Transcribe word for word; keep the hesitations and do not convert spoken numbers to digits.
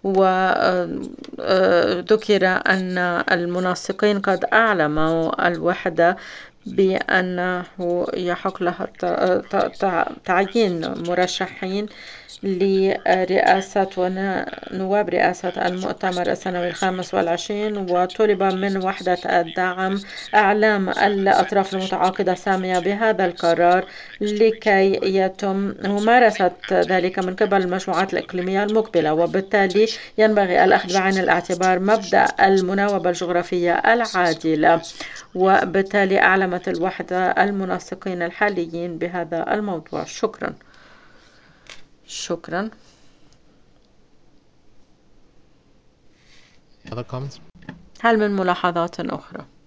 وذكر أن المنسقين قد أعلموا الوحدة بأنه يحق لها تعيين مرشحين لرئاسة ونواب رئاسة المؤتمر السنوي الخامس والعشرين، وطلب من وحدة الدعم إعلام الأطراف المتعاقدة السامية بهذا القرار لكي يتم ممارسة ذلك من قبل المجموعات الإقليمية المقبلة، وبالتالي ينبغي الأخذ بعين الاعتبار مبدأ المناوبة الجغرافية العادلة. وبالتالي أعلمت الوحدة المنسقين الحاليين بهذا الموضوع. شكرا. شكرا. Other comments? هل من ملاحظات أخرى؟